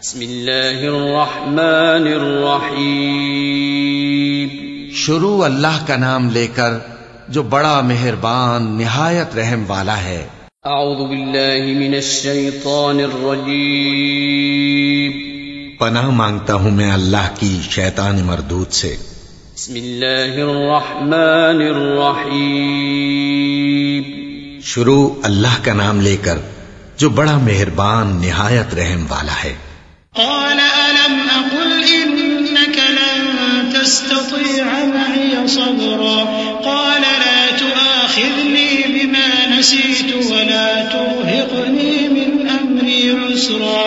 بسم اللہ الرحمن الرحیم شروع اللہ کا نام لے کر جو بڑا مہربان نہایت رحم والا ہے۔ اعوذ باللہ من الشیطان الرجیم پناہ مانگتا ہوں میں اللہ کی شیطان مردود سے۔ بسم اللہ الرحمن الرحیم شروع اللہ کا نام لے کر جو بڑا مہربان نہایت رحم والا ہے۔ قال ألم أقل إنك لن تستطيع معي صبرا قال لا تؤاخذني بما نسيت ولا ترهقني من أمري عسرا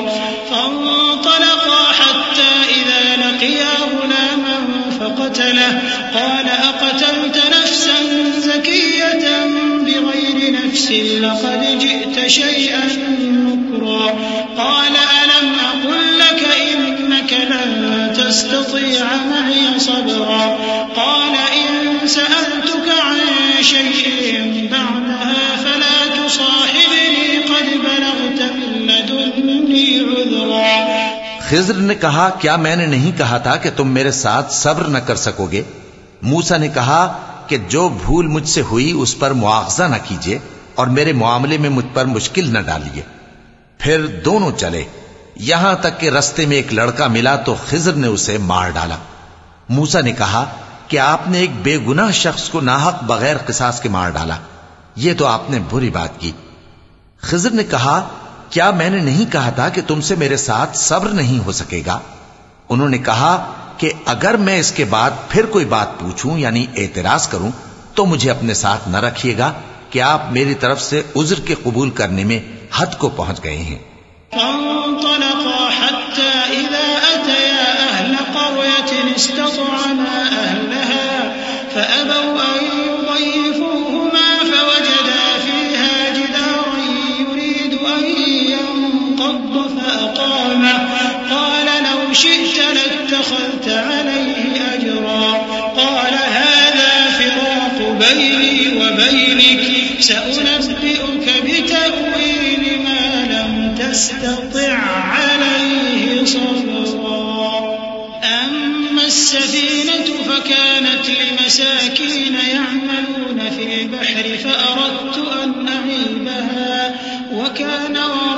فانطلقا حتى إذا لقيا غلاما فقتله قال أقتلت نفسا زكية بغير نفس لقد جئت شيئا نكرا قال ألم أقل لك إنك لن تستطيع معي صبرا قال إن سألتك عن شيء بعدها فلا تصاحبني قد بلغت من لدني عذرا۔ خضر نے کہا کیا میں نے نہیں کہا تھا کہ تم میرے ساتھ صبر نہ کر سکو گے؟ موسیٰ نے کہا کہ جو بھول مجھ سے ہوئی اس پر مواخذہ نہ کیجیے اور میرے معاملے میں مجھ پر مشکل نہ ڈالیے۔ پھر دونوں چلے یہاں تک کہ رستے میں ایک لڑکا ملا تو خضر نے اسے مار ڈالا۔ موسیٰ نے کہا کہ آپ نے ایک بے گناہ شخص کو ناحق بغیر قصاص کے مار ڈالا، یہ تو آپ نے بری بات کی۔ خضر نے کہا کیا میں نے نہیں کہا تھا کہ تم سے میرے ساتھ صبر نہیں ہو سکے گا؟ انہوں نے کہا کہ اگر میں اس کے بعد پھر کوئی بات پوچھوں یعنی اعتراض کروں تو مجھے اپنے ساتھ نہ رکھیے گا کہ آپ میری طرف سے عذر کے قبول کرنے میں حد کو پہنچ گئے ہیں۔ فانطلقا حتى إذا أتيا أهل قرية استطعما أهلها فأبوا أن يضيفوهما فوجدا فيها جدارا يريد أن ينقض فأقامه قال لو شئت لاتخذت عليه أجرا قال هذا فراق بيني وبينك سأنبئك بتأويل ما لم تستطع عليه صبرا أما السفينة فكانت لمساكين يعملون في البحر فأردت أن أعيبها وكان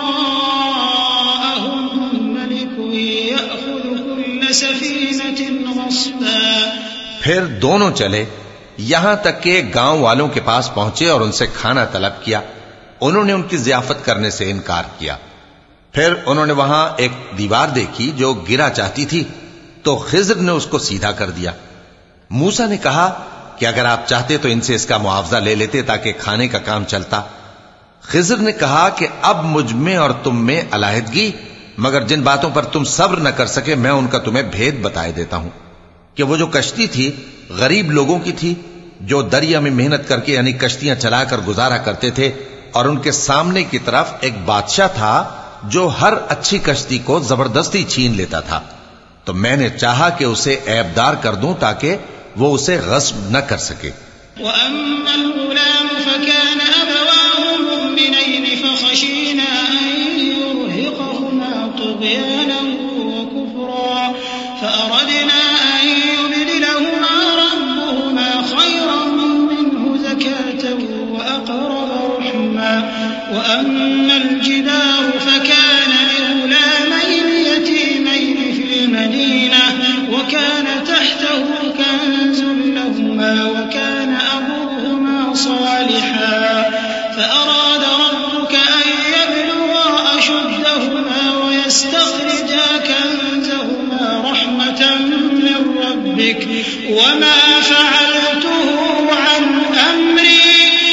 وراءهم ملك يأخذ كل سفينة غصبا۔ پھر دونوں چلے یہاں تک کہ گاؤں والوں کے پاس پہنچے اور ان سے کھانا طلب کیا۔ انہوں نے ان کی ضیافت کرنے سے انکار کیا۔ پھر انہوں نے وہاں ایک دیوار دیکھی جو گرا چاہتی تھی تو خضر نے اس کو سیدھا کر دیا۔ موسیٰ نے کہا کہ اگر آپ چاہتے تو ان سے اس کا معاوضہ لے لیتے تاکہ کھانے کا کام چلتا۔ خضر نے کہا کہ اب مجھ میں اور تم میں علیحدگی، مگر جن باتوں پر تم صبر نہ کر سکے میں ان کا تمہیں بھید بتائے دیتا ہوں کہ وہ جو کشتی تھی غریب لوگوں کی تھی جو دریا میں محنت کر کے یعنی کشتیاں چلا کر گزارا کرتے تھے، اور ان کے سامنے کی طرف ایک بادشاہ تھا جو ہر اچھی کشتی کو زبردستی چھین لیتا تھا، تو میں نے چاہا کہ اسے عیبدار کر دوں تاکہ وہ اسے غصب نہ کر سکے۔ وَأَمَّا الْغُلَامُ فَكَانَ أَبَوَاهُ مُؤْمِنَيْنِ فَخَشِينَا أَن يُرْهِقَهُمَا طُغْيَانًا وَكُفْرًا فَأَرَدْنَا أَن يُبْدِلَهُمَا رَبُّهُمَا خَيْرًا مِّنْهُ زَكَاةً وَأَقْرَبَ رُحْمًا وَأَمَّا الْجِدَارُ فَكَانَ لِغُلَامَيْنِ يَتِيمَيْنِ فِي الْمَدِينَةِ وَكَانَ تَحْتَهُ كَنزٌ لَّهُمَا وَكَانَ أَبُوهُمَا صَالِحًا فَأَرَادَ رَبُّكَ أَن يَبْلُغَا أَشُدَّهُمَا وَيَسْتَخْرِجَا كَنزَهُمَا رَحْمَةً مِّن رَّبِّكَ وَمَا فَعَلْتُهُ عَنْ أَمْرِي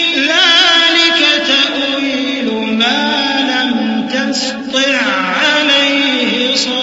ذَلِكَ تَأْوِيلُ مَا لَمْ تَسْطِع عَلَيْهِ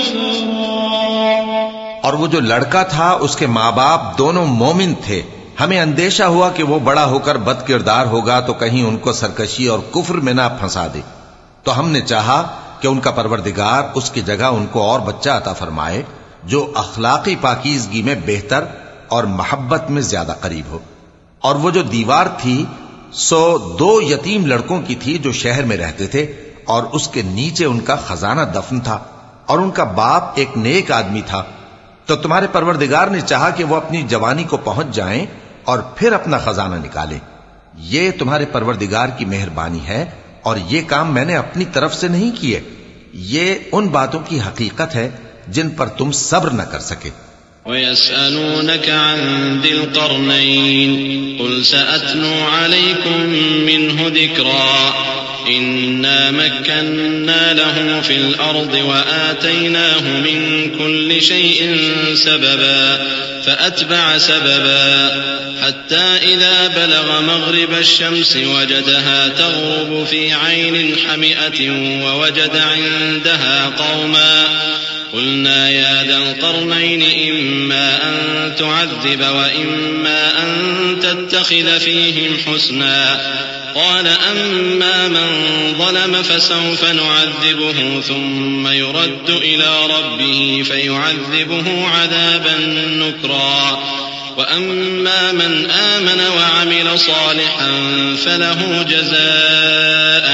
صَبْرًا۔ اور وہ جو لڑکا تھا اس کے ماں باپ دونوں مومن تھے، ہمیں اندیشہ ہوا کہ وہ بڑا ہو کر بد کردار ہوگا تو کہیں ان کو سرکشی اور کفر میں نہ پھنسا دے، تو ہم نے چاہا کہ ان کا پروردگار اس کی جگہ ان کو اور بچہ عطا فرمائے جو اخلاقی پاکیزگی میں بہتر اور محبت میں زیادہ قریب ہو۔ اور وہ جو دیوار تھی سو 2 یتیم لڑکوں کی تھی جو شہر میں رہتے تھے، اور اس کے نیچے ان کا خزانہ دفن تھا۔ اور ان کا باپ ایک نیک آدمی تھا، تو تمہارے پروردگار نے چاہا کہ وہ اپنی جوانی کو پہنچ جائیں اور پھر اپنا خزانہ نکالیں۔ یہ تمہارے پروردگار کی مہربانی ہے، اور یہ کام میں نے اپنی طرف سے نہیں کیے، یہ ان باتوں کی حقیقت ہے جن پر تم صبر نہ کر سکے۔ وَيَسْأَلُونَكَ عَنْ ذِي الْقَرْنَيْنِ قُلْ سَأَتْلُو عَلَيْكُمْ مِنْهُ ذِكْرًا إِنَّا مَكَّنَّا لَهُ فِي الْأَرْضِ وَآتَيْنَاهُ مِنْ كُلِّ شَيْءٍ سَبَبًا فَأَتْبَعَ سَبَبًا حَتَّى إِذَا بَلَغَ مَغْرِبَ الشَّمْسِ وَجَدَهَا تَغْرُبُ فِي عَيْنٍ حَمِئَةٍ وَوَجَدَ عِندَهَا قَوْمًا قلنا يا ذا القرنين إما أن تعذب وإما أن تتخذ فيهم حسنا قال أما من ظلم فسوف نعذبه ثم يرد إلى ربه فيعذبه عذابا نكرا وأما من آمن وعمل صالحا فله جزاء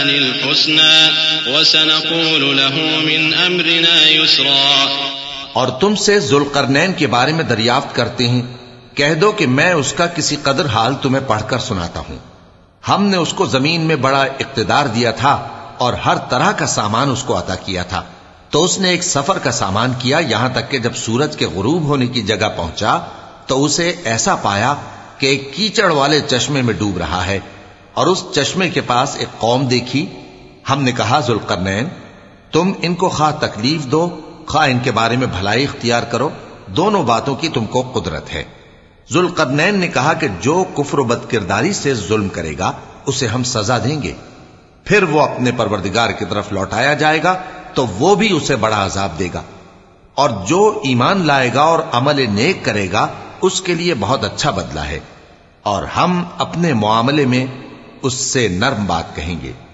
الحسنى وسنقول له من أمرنا يسرا۔ اور تم سے ذوالقرنین کے بارے میں دریافت کرتے ہیں، کہہ دو کہ میں اس کا کسی قدر حال تمہیں پڑھ کر سناتا ہوں۔ ہم نے اس کو زمین میں بڑا اقتدار دیا تھا اور ہر طرح کا سامان اس کو عطا کیا تھا، تو اس نے ایک سفر کا سامان کیا، یہاں تک کہ جب سورج کے غروب ہونے کی جگہ پہنچا تو اسے ایسا پایا کہ ایک کیچڑ والے چشمے میں ڈوب رہا ہے، اور اس چشمے کے پاس ایک قوم دیکھی۔ ہم نے کہا ذوالقرنین تم ان کو خواہ تکلیف دو خواہ ان کے بارے میں بھلائی اختیار کرو، دونوں باتوں کی تم کو قدرت ہے۔ ذوالقرنین نے کہا کہ جو کفر و بد کرداری سے ظلم کرے گا اسے ہم سزا دیں گے، پھر وہ اپنے پروردگار کی طرف لوٹایا جائے گا تو وہ بھی اسے بڑا عذاب دے گا، اور جو ایمان لائے گا اور عمل نیک کرے گا اس کے لیے بہت اچھا بدلہ ہے، اور ہم اپنے معاملے میں اس سے نرم بات کہیں گے۔